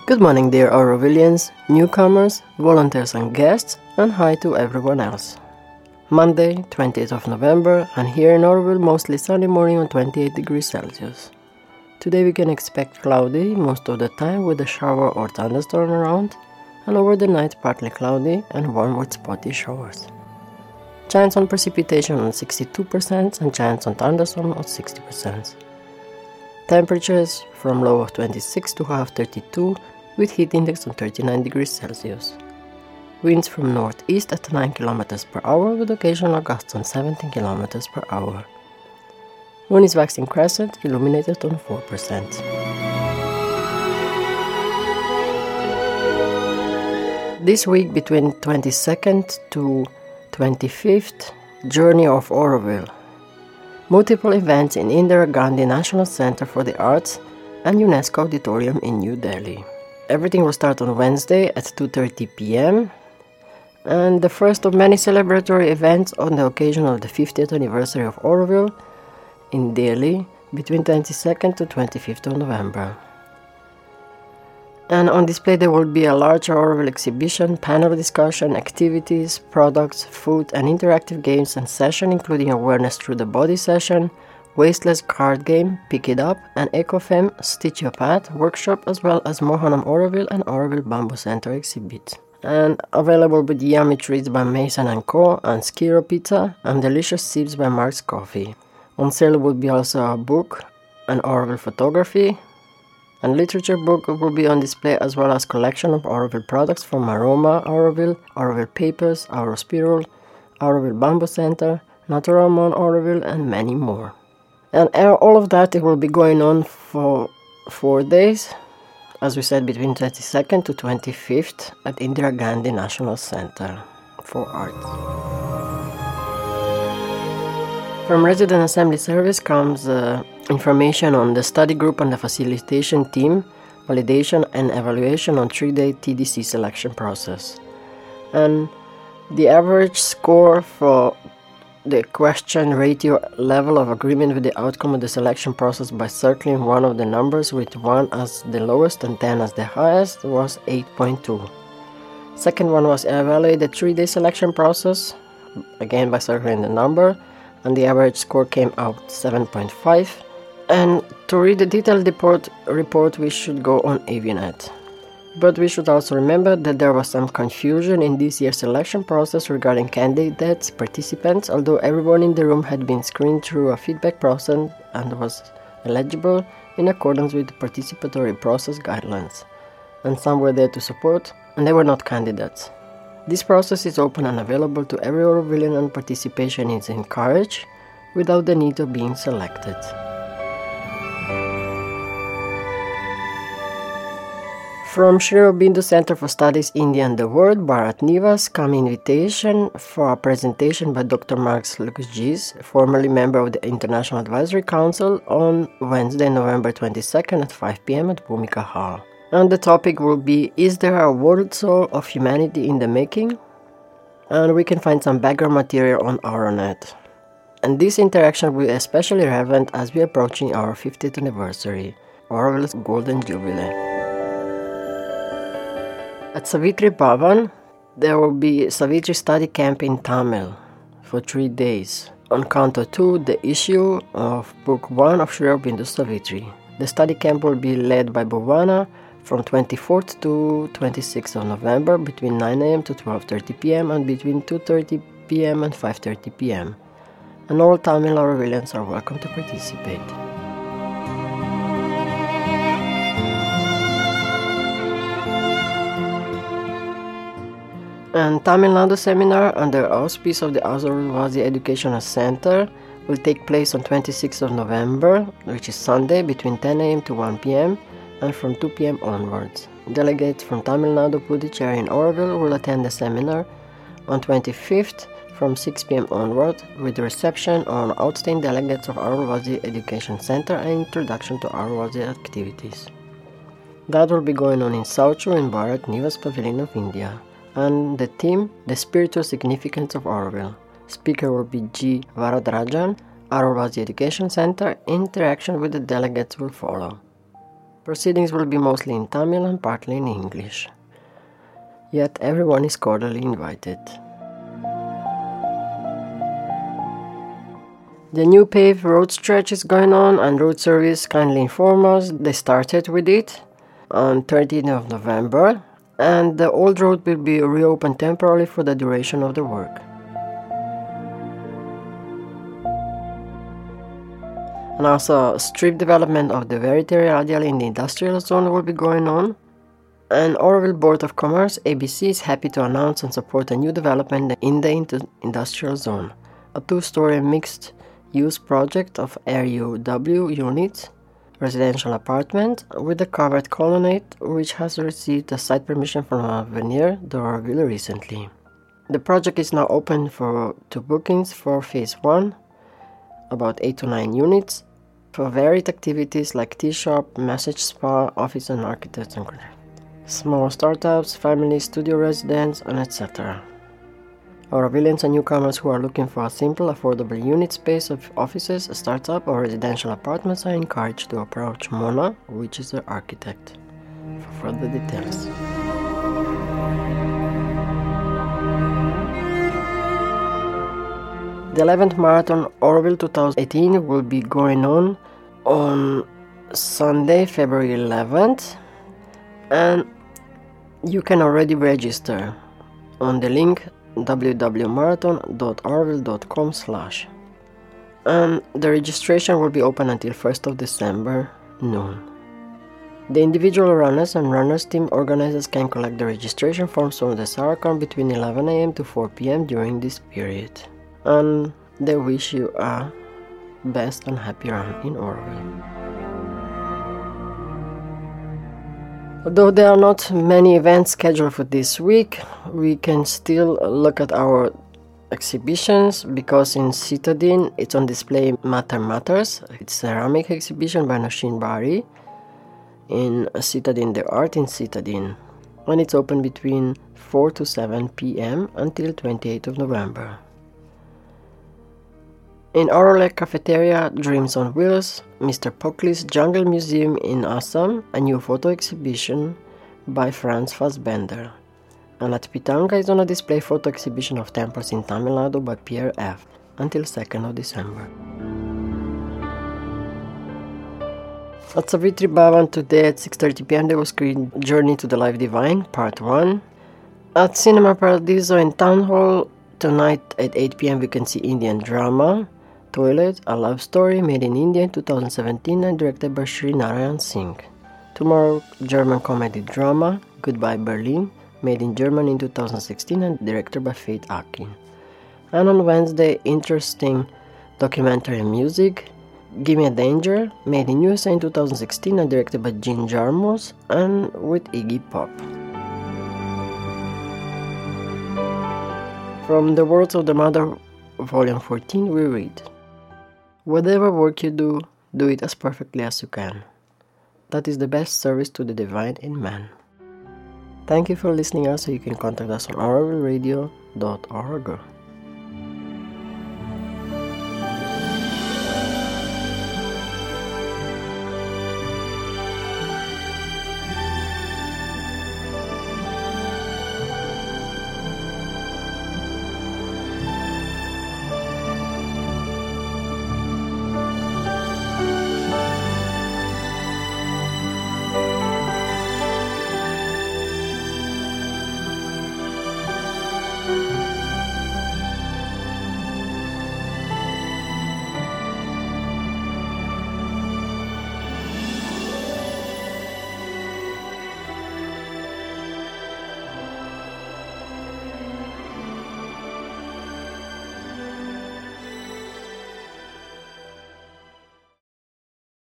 Good morning, dear Aurovilians, newcomers, volunteers and guests, and hi to everyone else. Monday, 20th of November, and here in Auroville, mostly sunny morning on 28 degrees Celsius. Today we can expect cloudy most of the time with a shower or thunderstorm around, and over the night partly cloudy and warm with spotty showers. Chance on precipitation on 62% and chance on thunderstorm on 60%. Temperatures from low of 26 to high of 32 with heat index on 39 degrees Celsius. Winds from northeast at 9 km per hour with occasional gusts on 17 km per hour. Moon is waxing crescent, illuminated on 4%. This week between 22nd to 25th, Journey of Auroville. Multiple events in Indira Gandhi National Center for the Arts and UNESCO Auditorium in New Delhi. Everything will start on Wednesday at 2:30 p.m. and the first of many celebratory events on the occasion of the 50th anniversary of Auroville in Delhi between 22nd to 25th of November. And on display there will be a large Auroville exhibition, panel discussion, activities, products, food and interactive games and session including awareness through the body session, Wasteless card game, Pick It Up, and Ecofem Stitch Your Path workshop, as well as Mohanam Auroville and Auroville Bamboo Center exhibit. And available with yummy treats by Mason & Co. and Skiro Pizza and delicious sips by Mark's Coffee. On sale will be also a book, an Auroville photography, and literature book will be on display, as well as collection of Auroville products from Aroma Auroville, Auroville Papers, Aurospiral, Auroville Bamboo Center, Naturamon Auroville, and many more. And all of that, it will be going on for 4 days, as we said, between 22nd to 25th at Indira Gandhi National Center for Arts. From Resident Assembly Service comes information on the study group and the facilitation team, validation and evaluation on 3-day TDC selection process. And the average score for the question ratio level of agreement with the outcome of the selection process by circling one of the numbers with 1 as the lowest and 10 as the highest was 8.2. Second one was evaluate the 3-day selection process, again by circling the number, and the average score came out 7.5. And to read the detailed report we should go on Avianet. But we should also remember that there was some confusion in this year's selection process regarding candidates, participants, although everyone in the room had been screened through a feedback process and was eligible in accordance with the participatory process guidelines. And some were there to support, and they were not candidates. This process is open and available to every Aurovillian, and participation is encouraged without the need of being selected. From Sri Aurobindo Center for Studies India and the World, Bharat Nivas, come invitation for a presentation by Dr. Marx Lukasjis, formerly member of the International Advisory Council, on Wednesday, November 22nd at 5 p.m. at Bhumika Hall. And the topic will be, is there a world soul of humanity in the making? And we can find some background material on Auronet. And this interaction will be especially relevant as we are approaching our 50th anniversary, Auroville's Golden Jubilee. At Savitri Bhavan, there will be Savitri study camp in Tamil for 3 days. On Canto 2, the issue of Book 1 of Sri Aurobindo Savitri. The study camp will be led by Bhuvana from 24th to 26th of November between 9 a.m. to 12:30 p.m. and between 2:30 p.m. and 5:30 p.m. And all Tamil Aurovillians are welcome to participate. And Tamil Nadu seminar under auspice of the Azurvazi Educational Center will take place on 26th of November, which is Sunday, between 10 a.m. to 1 p.m. and from 2 p.m. onwards. Delegates from Tamil Nadu, Puducherry and Auroville will attend the seminar on 25th from 6 p.m. onward, with the reception on outstanding delegates of Azurvazi Education Center and introduction to Azurvazi activities. That will be going on in Sauchu in Bharat Nivas Pavilion of India. And the theme, the spiritual significance of Auroville. Speaker will be G. Varadarajan, Azurvazi Education Center. Interaction with the delegates will follow. Proceedings will be mostly in Tamil and partly in English. Yet everyone is cordially invited. The new paved road stretch is going on, and road service kindly inform us they started with it on 13th of November, and the old road will be reopened temporarily for the duration of the work. And also, strip development of the Verite Radial in the industrial zone will be going on. And Oroville Board of Commerce, ABC, is happy to announce and support a new development in the industrial zone, a two-story mixed-use project of RUW units, residential apartment, with a covered colonnade, which has received a site permission from Avenir d'Oroville recently. The project is now open to bookings for Phase 1, about 8 to 9 units, for varied activities like tea shop, massage spa, office and architects and small startups, families, studio residents, and etc. Orovillians and newcomers who are looking for a simple, affordable unit space of offices, startup, or residential apartments are encouraged to approach Mona, which is the architect, for further details. The 11th Marathon Oroville 2018 will be going on Sunday, February 11th, and you can already register on the link www.marathon.oroville.com/. And the registration will be open until 1st of December, noon. The individual runners and runners team organizers can collect the registration forms from the Saracon between 11 a.m. to 4 p.m. during this period. And they wish you a best and happy run in Oroville. Although there are not many events scheduled for this week, we can still look at our exhibitions, because in Citadine it's on display Matter Matters. It's a ceramic exhibition by Noshin Bari in Citadine the Art in Citadine, and it's open between 4 to 7 p.m. until 28th of November. In Orolek Cafeteria, Dreams on Wheels, Mr. Pockley's Jungle Museum in Assam, a new photo exhibition by Franz Fassbender. And at Pitanga is on a display photo exhibition of temples in Tamil Nadu by Pierre F. until 2nd of December. At Savitri Bhavan today at 6:30 p.m. there was screened Journey to the Life Divine, Part 1. At Cinema Paradiso in Town Hall tonight at 8 p.m. we can see Indian drama Toilet, a love story made in India in 2017 and directed by Sri Narayan Singh. Tomorrow, German comedy drama Goodbye Berlin, made in Germany in 2016 and directed by Faith Akin. And on Wednesday, interesting documentary and music Gimme a Danger, made in USA in 2016 and directed by Jean Jarmus and with Iggy Pop. From The Words of the Mother, Volume 14, we read: whatever work you do, do it as perfectly as you can. That is the best service to the divine in man. Thank you for listening us. You can contact us on orovilleradio.org.